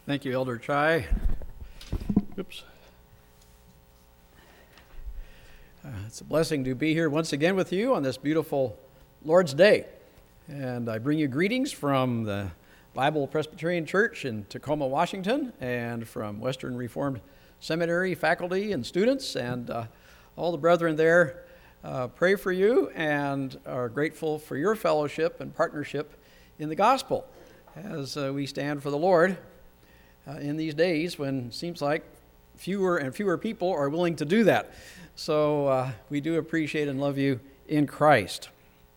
Thank you, Elder Chai. Oops. It's a blessing to be here once again with you on this beautiful Lord's Day. And I bring you greetings from the Bible Presbyterian Church in Tacoma, Washington, and from Western Reformed Seminary faculty and students, and all the brethren there pray for you and are grateful for your fellowship and partnership in the gospel as we stand for the Lord in these days when it seems like fewer and fewer people are willing to do that. So we do appreciate and love you in Christ.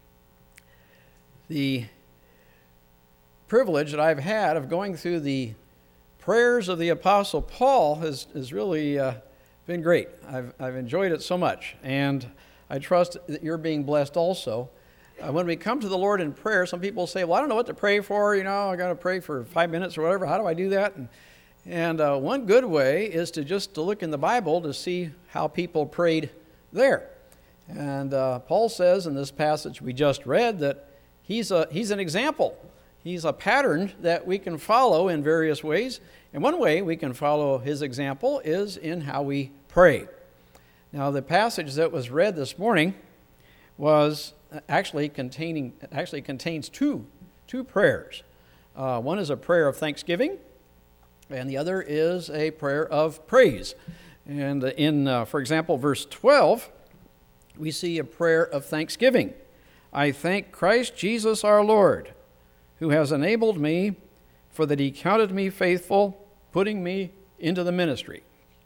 The privilege that I've had of going through the prayers of the Apostle Paul has really been great. I've enjoyed it so much, and I trust that you're being blessed also. When we come to the Lord in prayer, some people say, well, I don't know what to pray for, I got to pray for 5 minutes or whatever. How do I do that? And one good way is to look in the Bible to see how people prayed there. And Paul says in this passage we just read that he's an example. He's a pattern that we can follow in various ways. And one way we can follow his example is in how we pray. Now, the passage that was read this morning was actually contains two prayers. One is a prayer of thanksgiving, and the other is a prayer of praise. And in, for example, verse 12, we see a prayer of thanksgiving. I thank Christ Jesus our Lord, who has enabled me, for that he counted me faithful, putting me into the ministry.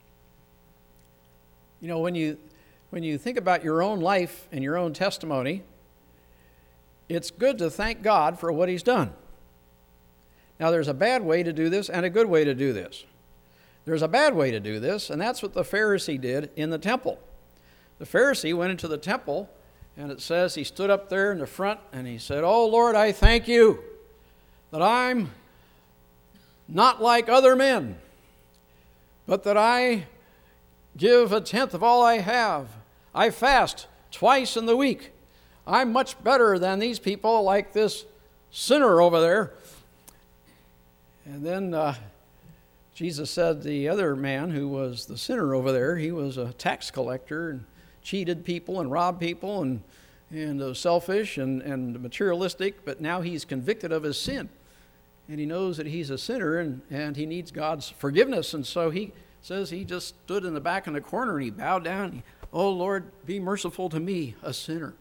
When you think about your own life and your own testimony, it's good to thank God for what he's done. Now, there's a bad way to do this and a good way to do this. There's a bad way to do this, and that's what the Pharisee did in the temple. The Pharisee went into the temple, and it says he stood up there in the front, and he said, "Oh, Lord, I thank you that I'm not like other men, but that I give a tenth of all I have. I fast twice in the week. I'm much better than these people like this sinner over there." And then Jesus said the other man who was the sinner over there, he was a tax collector and cheated people and robbed people and selfish and materialistic, but now he's convicted of his sin. And he knows that he's a sinner and he needs God's forgiveness. And so he says he just stood in the back in the corner and he bowed down. "Oh, Lord, be merciful to me, a sinner."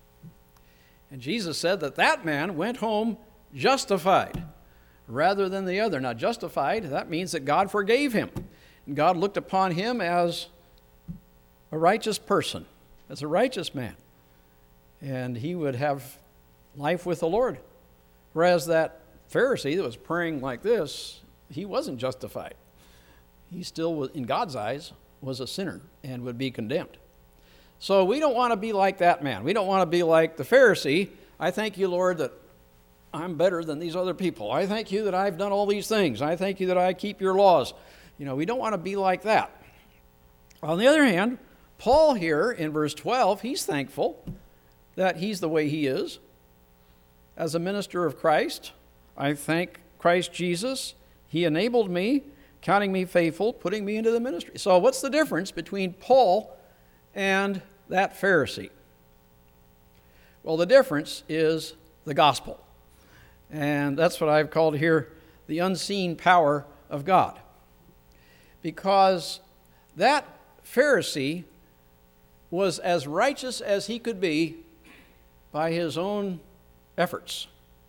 And Jesus said that man went home justified rather than the other. Now, justified, that means that God forgave him. And God looked upon him as a righteous person, as a righteous man. And he would have life with the Lord. Whereas that Pharisee that was praying like this, he wasn't justified. He still, was, in God's eyes, was a sinner and would be condemned. So we don't want to be like that man. We don't want to be like the Pharisee. I thank you, Lord, that I'm better than these other people. I thank you that I've done all these things. I thank you that I keep your laws. We don't want to be like that. On the other hand, Paul here in verse 12, he's thankful that he's the way he is. As a minister of Christ, I thank Christ Jesus. He enabled me, counting me faithful, putting me into the ministry. So what's the difference between Paul and that Pharisee? Well, the difference is the gospel. And that's what I've called here the unseen power of God. Because that Pharisee was as righteous as he could be by his own efforts.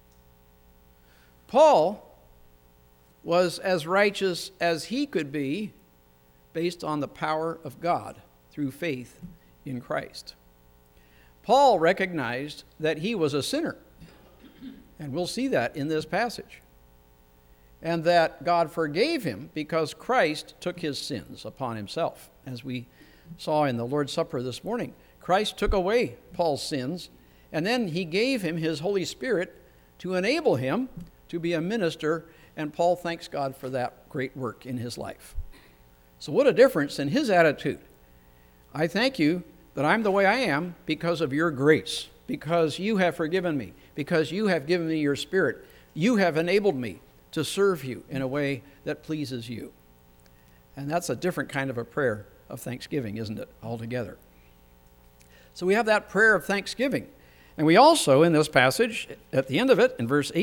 Paul was as righteous as he could be based on the power of God through faith in Christ. Paul recognized that he was a sinner, and we'll see that in this passage, and that God forgave him because Christ took his sins upon himself. As we saw in the Lord's Supper this morning, Christ took away Paul's sins, and then he gave him his Holy Spirit to enable him to be a minister, and Paul thanks God for that great work in his life. So what a difference in his attitude. I thank you that I'm the way I am because of your grace, because you have forgiven me, because you have given me your Spirit. You have enabled me to serve you in a way that pleases you. And that's a different kind of a prayer of thanksgiving, isn't it, altogether? So we have that prayer of thanksgiving. And we also, in this passage, at the end of it, in verse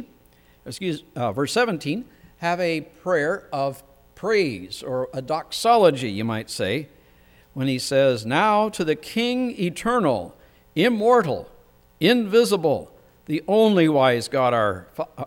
17, have a prayer of praise, or a doxology, you might say, when he says, "Now to the King eternal, immortal, invisible, the only wise God,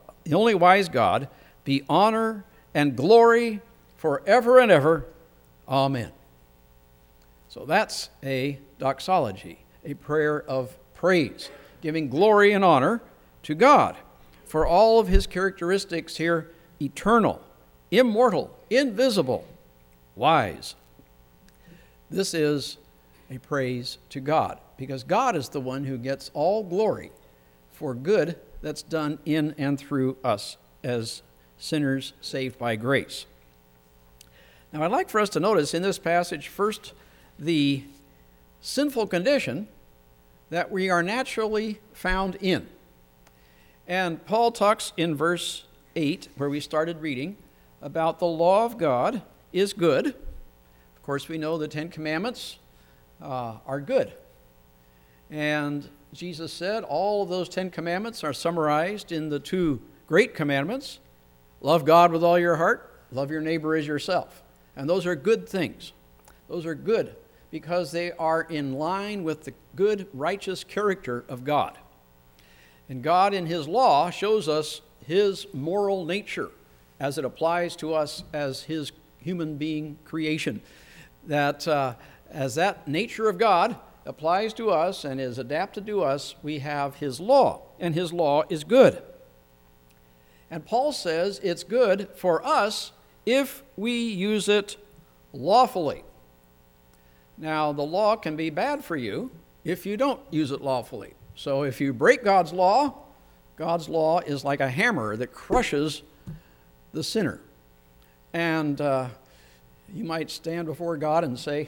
be honor and glory forever and ever. Amen." So that's a doxology, a prayer of praise, giving glory and honor to God for all of his characteristics here: eternal, immortal, invisible, wise. This is a praise to God, because God is the one who gets all glory for good that's done in and through us as sinners saved by grace. Now, I'd like for us to notice in this passage first the sinful condition that we are naturally found in. And Paul talks in verse 8, where we started reading, about the law of God is good. Of course, we know the Ten Commandments are good. And Jesus said all of those 10 commandments are summarized in the 2 great commandments: love God with all your heart, love your neighbor as yourself. And those are good things. Those are good because they are in line with the good, righteous character of God. And God in his law shows us his moral nature as it applies to us as his human being creation. That as that nature of God applies to us and is adapted to us, we have his law, and his law is good. And Paul says it's good for us if we use it lawfully. Now, the law can be bad for you if you don't use it lawfully. So if you break God's law is like a hammer that crushes the sinner. And you might stand before God and say,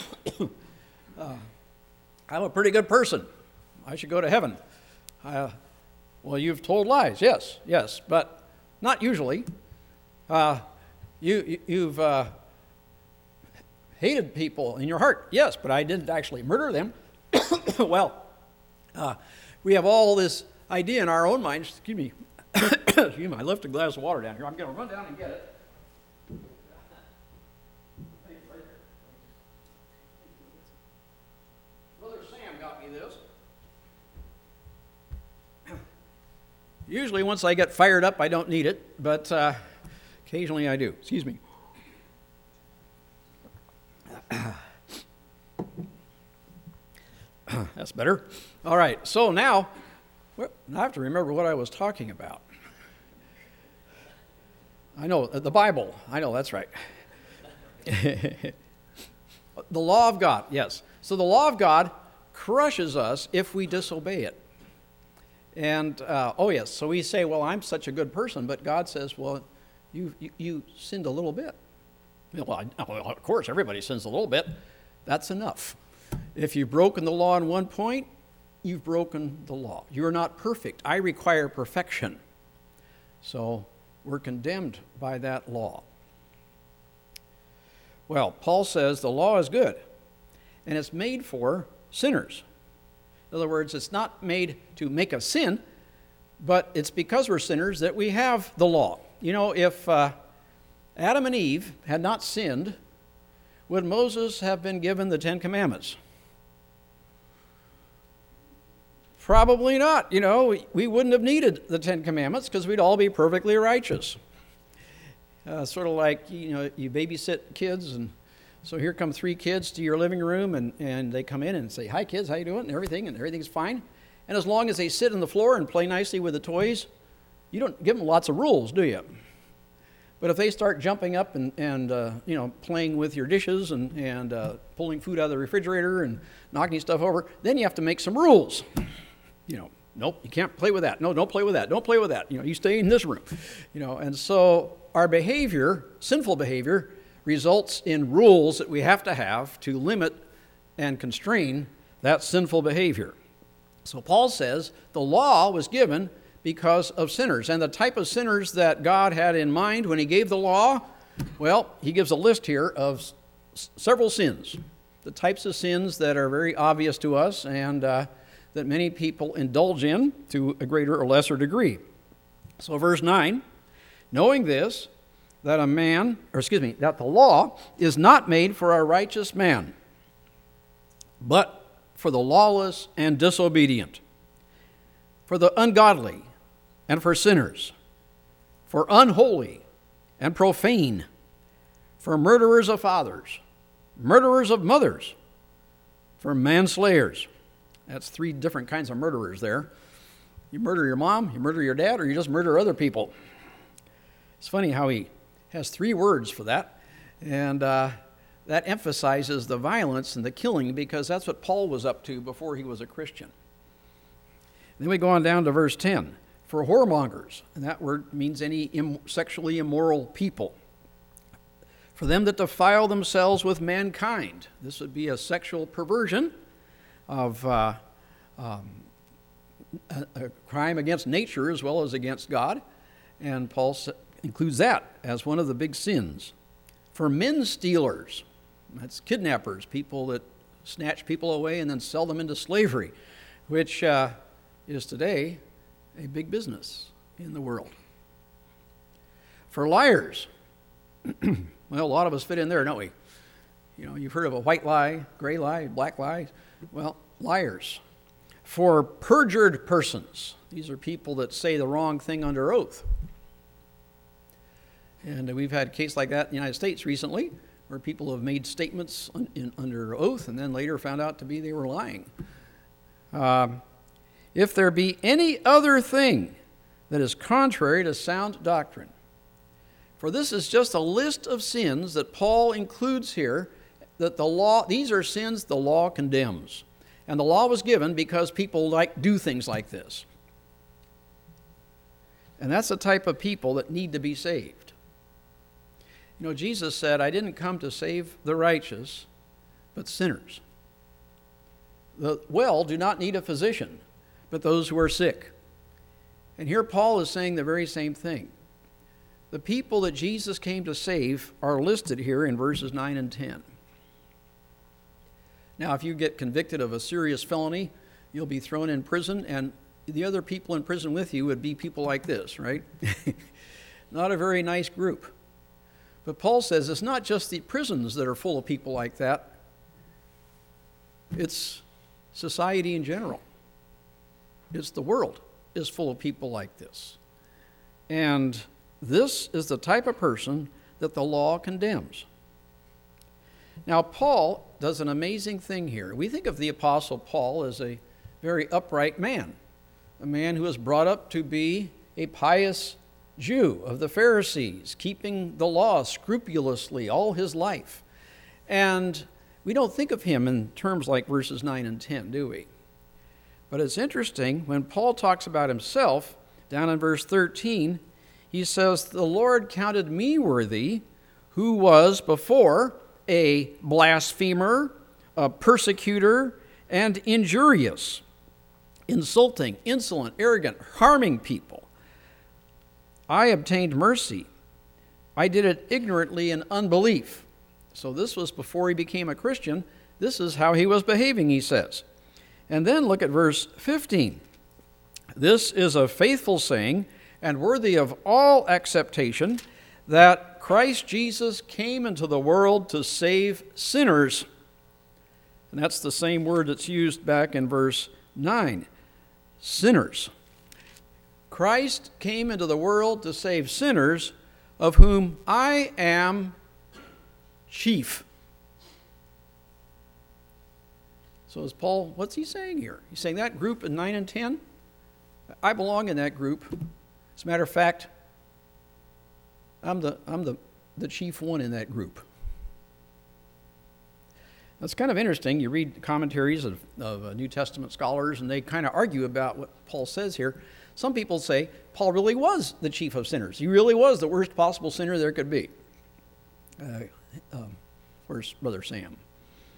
I'm a pretty good person. I should go to heaven. Well, you've told lies. Yes, but not usually. You've hated people in your heart. Yes, but I didn't actually murder them. Well, we have all this idea in our own minds. Excuse me. Excuse me, I left a glass of water down here. I'm going to run down and get it. Brother Sam got me this. Usually once I get fired up, I don't need it, but occasionally I do. Excuse me. That's better. All right, so now I have to remember what I was talking about. I know, the Bible. I know, that's right. The law of God, yes. So the law of God crushes us if we disobey it. And, yes, so we say, well, I'm such a good person, but God says, well, you sinned a little bit. Well, of course, everybody sins a little bit. That's enough. If you've broken the law on one point, you've broken the law. You're not perfect. I require perfection. So we're condemned by that law. Well, Paul says the law is good, and it's made for sinners. In other words, it's not made to make us sin, but it's because we're sinners that we have the law. You know, if Adam and Eve had not sinned, would Moses have been given the 10 Commandments? Probably not. You know, we wouldn't have needed the 10 Commandments because we'd all be perfectly righteous. Sort of like, you know, you babysit kids, and so here come 3 kids to your living room, and they come in and say, "Hi, kids, how you doing?" and everything's fine. And as long as they sit on the floor and play nicely with the toys, you don't give them lots of rules, do you? But if they start jumping up and playing with your dishes and pulling food out of the refrigerator and knocking stuff over, then you have to make some rules. You know, nope, you can't play with that. No, don't play with that. Don't play with that. You know, you stay in this room. You know, and so our behavior, sinful behavior, results in rules that we have to limit and constrain that sinful behavior. So Paul says the law was given because of sinners. And the type of sinners that God had in mind when he gave the law, well, he gives a list here of several sins. The types of sins that are very obvious to us and that many people indulge in to a greater or lesser degree. So verse 9, knowing this, that that the law is not made for a righteous man, but for the lawless and disobedient, for the ungodly and for sinners, for unholy and profane, for murderers of fathers, murderers of mothers, for manslayers. That's 3 different kinds of murderers there. You murder your mom, you murder your dad, or you just murder other people. It's funny how he has 3 words for that, and that emphasizes the violence and the killing, because that's what Paul was up to before he was a Christian. Then we go on down to verse 10. For whoremongers, and that word means any sexually immoral people. For them that defile themselves with mankind. This would be a sexual perversion of a crime against nature as well as against God. And Paul includes that as one of the big sins. For men stealers, that's kidnappers, people that snatch people away and then sell them into slavery, which is today a big business in the world. For liars, well, a lot of us fit in there, don't we? You know, you've heard of a white lie, gray lie, black lie. Well, liars. For perjured persons, these are people that say the wrong thing under oath. And we've had a case like that in the United States recently, where people have made statements under oath and then later found out to be they were lying. If there be any other thing that is contrary to sound doctrine. For this is just a list of sins that Paul includes here, that the law, these are sins the law condemns. And the law was given because people do things like this. And that's the type of people that need to be saved. You know, Jesus said, I didn't come to save the righteous, but sinners. The well do not need a physician, but those who are sick. And here Paul is saying the very same thing. The people that Jesus came to save are listed here in verses 9 and 10. Now, if you get convicted of a serious felony, you'll be thrown in prison, and the other people in prison with you would be people like this, right? Not a very nice group. But Paul says it's not just the prisons that are full of people like that. It's society in general. It's the world is full of people like this. And this is the type of person that the law condemns. Now, Paul does an amazing thing here. We think of the Apostle Paul as a very upright man, a man who was brought up to be a pious Jew of the Pharisees, keeping the law scrupulously all his life. And we don't think of him in terms like verses 9 and 10, do we? But it's interesting, when Paul talks about himself, down in verse 13, he says, the Lord counted me worthy, who was before a blasphemer, a persecutor, and injurious, insulting, insolent, arrogant, harming people. I obtained mercy. I did it ignorantly in unbelief. So this was before he became a Christian. This is how he was behaving, he says. And then look at verse 15. This is a faithful saying and worthy of all acceptation, that Christ Jesus came into the world to save sinners. And that's the same word that's used back in verse 9. Sinners. Christ came into the world to save sinners, of whom I am chief. So is Paul, what's he saying here? He's saying that group in 9 and 10, I belong in that group. As a matter of fact, I'm the chief one in that group. That's kind of interesting. You read commentaries of New Testament scholars, and they kind of argue about what Paul says here. Some people say Paul really was the chief of sinners. He really was the worst possible sinner there could be. Where's Brother Sam?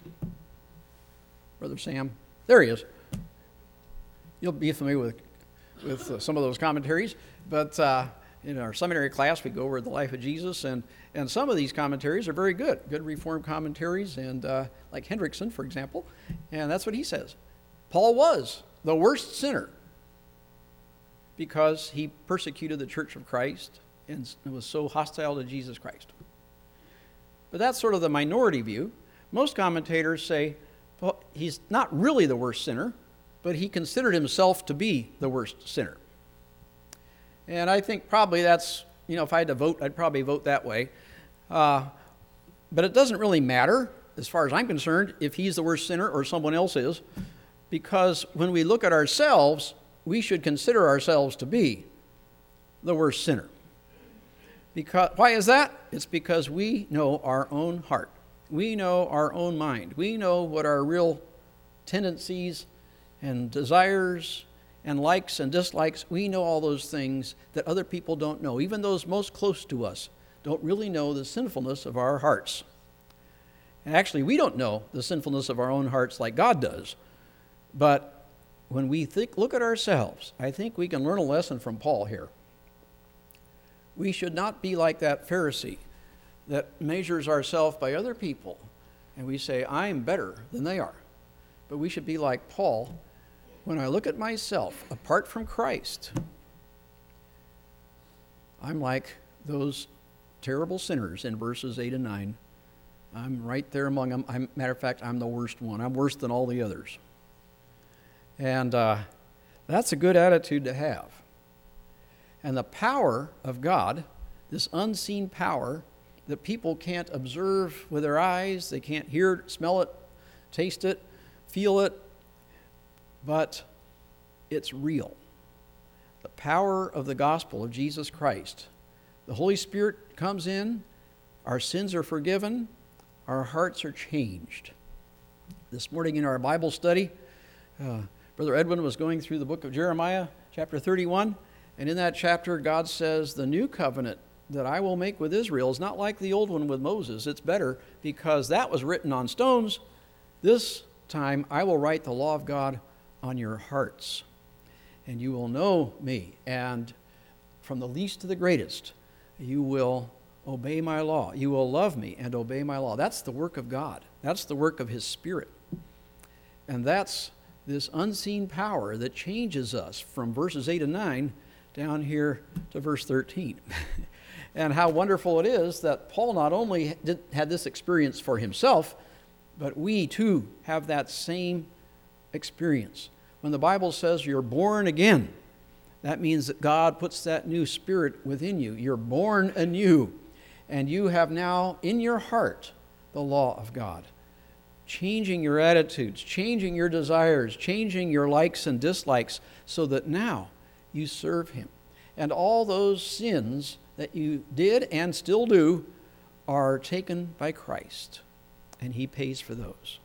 Brother Sam? There he is. You'll be familiar with with some of those commentaries, but in our seminary class we go over the life of Jesus, and some of these commentaries are very good Reformed commentaries, and like Hendrickson, for example, and that's what he says. Paul was the worst sinner because he persecuted the Church of Christ and was so hostile to Jesus Christ. But that's sort of the minority view. Most commentators say, well, he's not really the worst sinner, but he considered himself to be the worst sinner. And I think probably that's, if I had to vote, I'd probably vote that way. But it doesn't really matter, as far as I'm concerned, if he's the worst sinner or someone else is, because when we look at ourselves, we should consider ourselves to be the worst sinner. Why is that? It's because we know our own heart. We know our own mind. We know what our real tendencies and desires and likes and dislikes, we know all those things that other people don't know. Even those most close to us don't really know the sinfulness of our hearts. And actually, we don't know the sinfulness of our own hearts like God does. But when we look at ourselves, I think we can learn a lesson from Paul here. We should not be like that Pharisee that measures ourselves by other people, and we say, I'm better than they are. But we should be like Paul. When I look at myself, apart from Christ, I'm like those terrible sinners in verses 8 and 9. I'm right there among them. Matter of fact, I'm the worst one. I'm worse than all the others. And that's a good attitude to have. And the power of God, this unseen power that people can't observe with their eyes, they can't hear it, smell it, taste it, feel it, but it's real. The power of the gospel of Jesus Christ. The Holy Spirit comes in, our sins are forgiven, our hearts are changed. This morning in our Bible study, Brother Edwin was going through the book of Jeremiah, chapter 31, and in that chapter God says, the new covenant that I will make with Israel is not like the old one with Moses. It's better because that was written on stones. This time I will write the law of God on your hearts, and you will know me, and from the least to the greatest, you will obey my law. You will love me and obey my law. That's the work of God. That's the work of His Spirit. And that's this unseen power that changes us from verses 8 and 9 down here to verse 13. And how wonderful it is that Paul not only had this experience for himself, but we too have that same experience. When the Bible says you're born again, that means that God puts that new spirit within you. You're born anew, and you have now in your heart the law of God, changing your attitudes, changing your desires, changing your likes and dislikes, so that now you serve Him. And all those sins that you did and still do are taken by Christ, and He pays for those.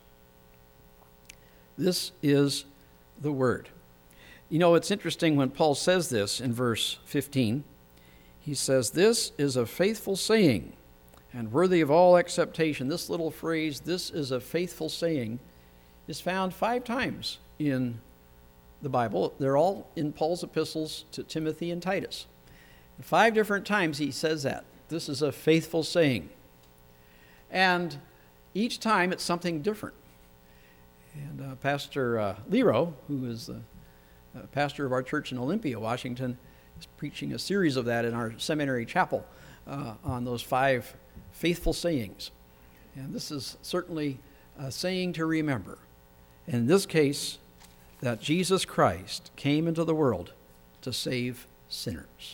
This is the Word. You know, it's interesting when Paul says this in verse 15. He says, this is a faithful saying and worthy of all acceptation. This little phrase, this is a faithful saying, is found 5 times in the Bible. They're all in Paul's epistles to Timothy and Titus. 5 different times he says that. This is a faithful saying. And each time it's something different. And Pastor Lero, who is the pastor of our church in Olympia, Washington, is preaching a series of that in our seminary chapel on those 5 faithful sayings. And this is certainly a saying to remember. In this case, that Jesus Christ came into the world to save sinners.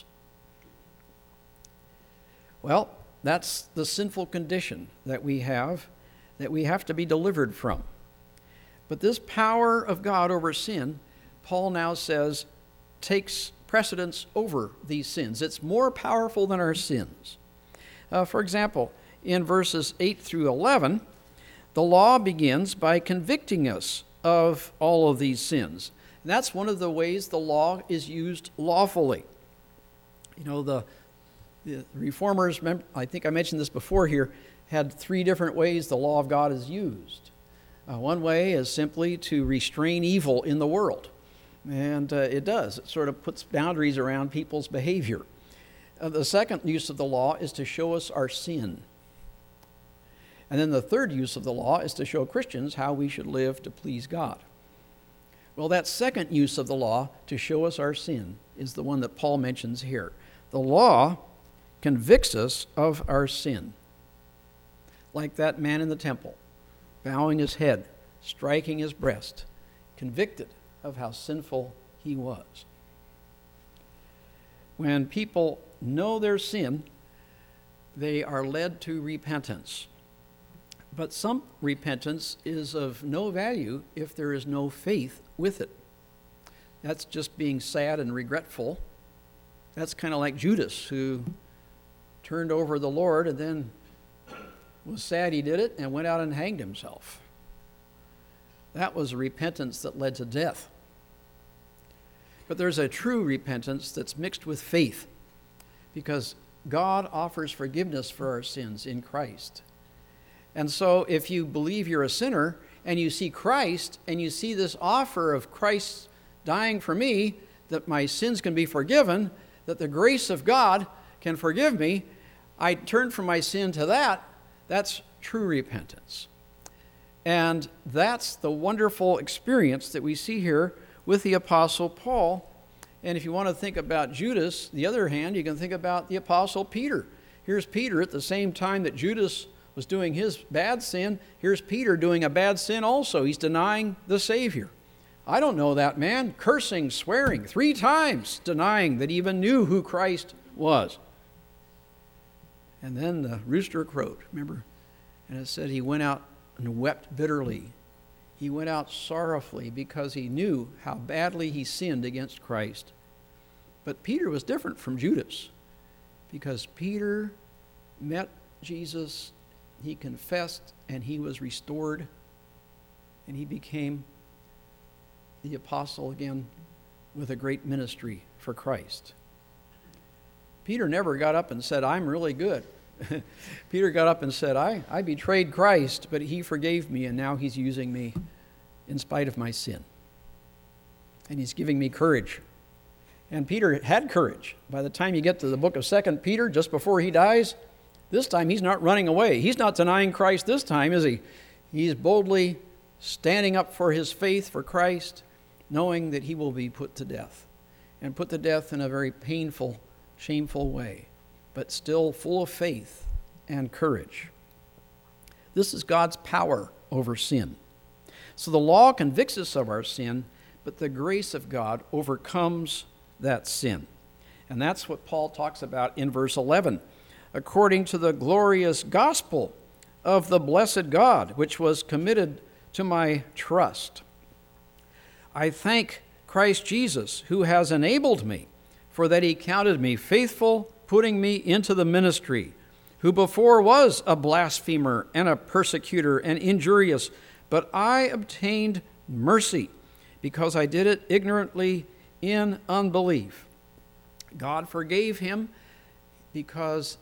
Well, that's the sinful condition that we have to be delivered from. But this power of God over sin, Paul now says, takes precedence over these sins. It's more powerful than our sins. For example, in verses 8 through 11, the law begins by convicting us of all of these sins. And that's one of the ways the law is used lawfully. You know, the Reformers, I think I mentioned this before here, had 3 different ways the law of God is used. One way is simply to restrain evil in the world. And it does. It sort of puts boundaries around people's behavior. The second use of the law is to show us our sin. And then the third use of the law is to show Christians how we should live to please God. Well, that second use of the law to show us our sin is the one that Paul mentions here. The law convicts us of our sin. Like that man in the temple, bowing his head, striking his breast, convicted of how sinful he was. When people know their sin, they are led to repentance. But some repentance is of no value if there is no faith with it. That's just being sad and regretful. That's kind of like Judas, who turned over the Lord and then was sad he did it and went out and hanged himself. That was a repentance that led to death. But there's a true repentance that's mixed with faith, because God offers forgiveness for our sins in Christ. And so if you believe you're a sinner and you see Christ and you see this offer of Christ dying for me, that my sins can be forgiven, that the grace of God can forgive me, I turn from my sin to that. That's true repentance. And that's the wonderful experience that we see here with the Apostle Paul. And if you want to think about Judas, the other hand, you can think about the Apostle Peter. Here's Peter at the same time that Judas was doing his bad sin. Here's Peter doing a bad sin also. He's denying the Savior. I don't know that man, cursing, swearing, 3 times denying that he even knew who Christ was. And then the rooster crowed, remember? And it said he went out and wept bitterly. He went out sorrowfully because he knew how badly he sinned against Christ. But Peter was different from Judas, because Peter met Jesus, he confessed, and he was restored, and he became the apostle again with a great ministry for Christ. Peter never got up and said, I'm really good. Peter got up and said, I betrayed Christ, but he forgave me, and now he's using me in spite of my sin. And he's giving me courage. And Peter had courage. By the time you get to the book of 2 Peter, just before he dies, this time he's not running away. He's not denying Christ this time, is he? He's boldly standing up for his faith for Christ, knowing that he will be put to death, and put to death in a very painful, shameful way, but still full of faith and courage. This is God's power over sin. So the law convicts us of our sin, but the grace of God overcomes that sin. And that's what Paul talks about in verse 11. According to the glorious gospel of the blessed God, which was committed to my trust. I thank Christ Jesus, who has enabled me, for that he counted me faithful, putting me into the ministry, who before was a blasphemer and a persecutor and injurious, but I obtained mercy, because I did it ignorantly in unbelief. God forgave him because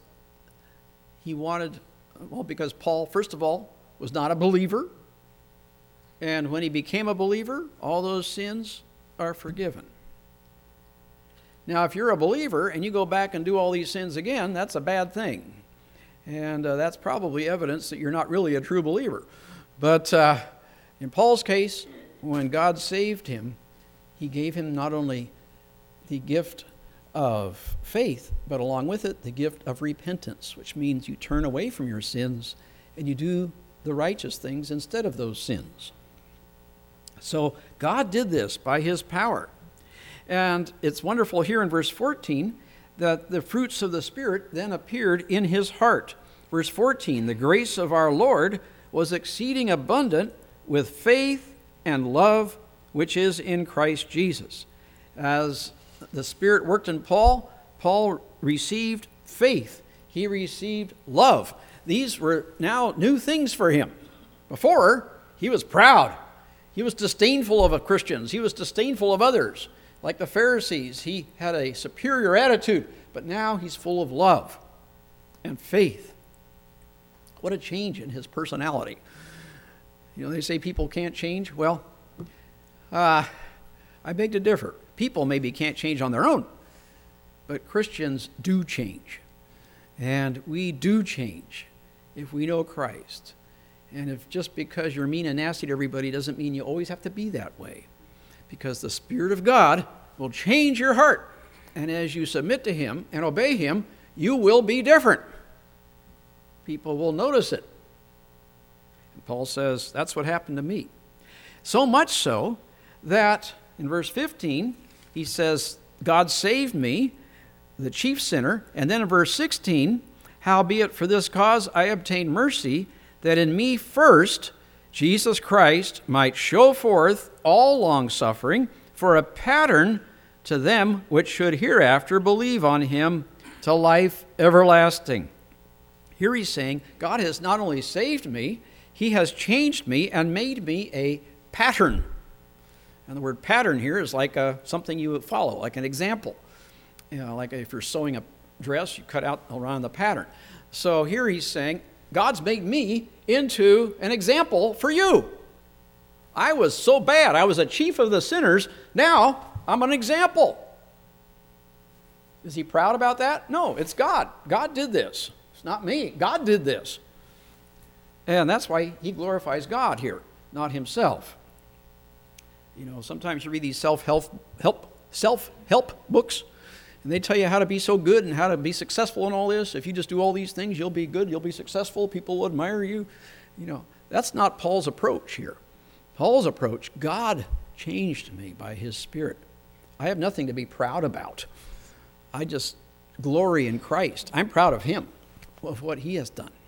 because Paul, first of all, was not a believer. And when he became a believer, all those sins are forgiven. Now, if you're a believer and you go back and do all these sins again, that's a bad thing. And that's probably evidence that you're not really a true believer. But in Paul's case, when God saved him, he gave him not only the gift of faith, but along with it, the gift of repentance, which means you turn away from your sins and you do the righteous things instead of those sins. So God did this by his power. And it's wonderful here in verse 14 that the fruits of the Spirit then appeared in his heart. Verse 14, the grace of our Lord was exceeding abundant with faith and love, which is in Christ Jesus. As the Spirit worked in Paul, Paul received faith. He received love. These were now new things for him. Before, he was proud. He was disdainful of Christians. He was disdainful of others. Like the Pharisees, he had a superior attitude, but now he's full of love and faith. What a change in his personality. You know, they say people can't change. Well, I I beg to differ. People maybe can't change on their own, but Christians do change. And we do change if we know Christ. And if just because you're mean and nasty to everybody doesn't mean you always have to be that way. Because the Spirit of God will change your heart. And as you submit to Him and obey Him, you will be different. People will notice it. And Paul says, that's what happened to me. So much so that in verse 15, he says, God saved me, the chief sinner. And then in verse 16, howbeit for this cause I obtained mercy, that in me first Jesus Christ might show forth all longsuffering for a pattern to them which should hereafter believe on him to life everlasting. Here he's saying, God has not only saved me, He has changed me and made me a pattern. And the word pattern here is like something you would follow, like an example. You know, like if you're sewing a dress, you cut out around the pattern. So here he's saying, God's made me into an example for you. I was so bad. I was a chief of the sinners. Now I'm an example. Is he proud about that? No, it's God. God did this. It's not me. God did this. And that's why he glorifies God here, not himself. You know, sometimes you read these self-help books, and they tell you how to be so good and how to be successful in all this. If you just do all these things, you'll be good, you'll be successful, people will admire you. You know, that's not Paul's approach here. Paul's approach, God changed me by his Spirit. I have nothing to be proud about. I just glory in Christ. I'm proud of him, of what he has done.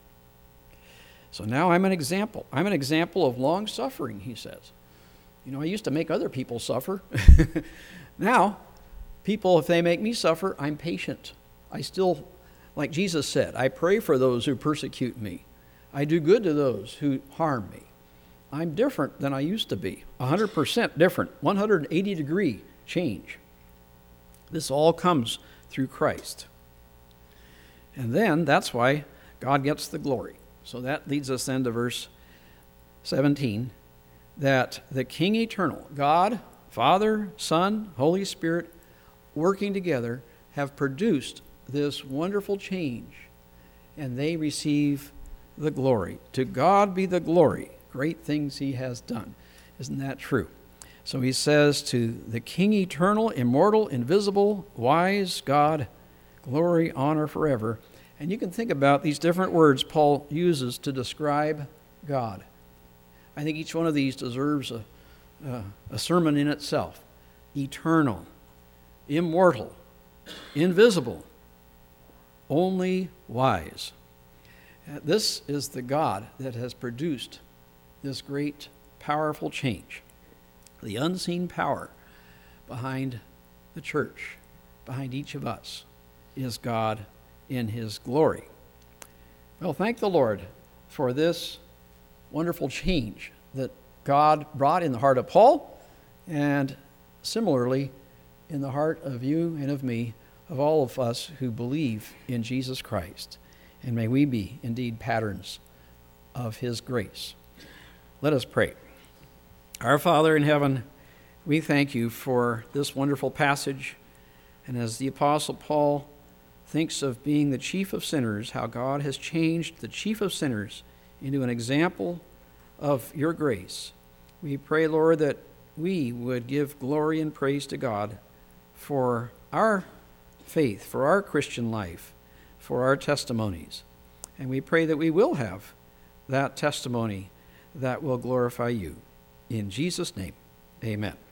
So now I'm an example. I'm an example of long suffering, he says. You know, I used to make other people suffer. Now, people, if they make me suffer, I'm patient. I still, like Jesus said, I pray for those who persecute me. I do good to those who harm me. I'm different than I used to be. 100% different. 180-degree change. This all comes through Christ. And then that's why God gets the glory. So that leads us then to verse 17, that the King Eternal, God, Father, Son, Holy Spirit, working together, have produced this wonderful change, and they receive the glory. To God be the glory, great things he has done. Isn't that true? So he says, to the King Eternal, immortal, invisible, wise God, glory, honor forever. And you can think about these different words Paul uses to describe God. I think each one of these deserves a sermon in itself. Eternal, immortal, invisible, only wise. This is the God that has produced this great, powerful change. The unseen power behind the church, behind each of us, is God in his glory. Well, thank the Lord for this wonderful change that God brought in the heart of Paul, and similarly in the heart of you and of me, of all of us who believe in Jesus Christ. And may we be indeed patterns of his grace. Let us pray. Our Father in heaven, we thank you for this wonderful passage. And as the Apostle Paul thinks of being the chief of sinners, how God has changed the chief of sinners into an example of your grace, we pray, Lord, that we would give glory and praise to God for our faith, for our Christian life, for our testimonies. And we pray that we will have that testimony that will glorify you. In Jesus' name, amen.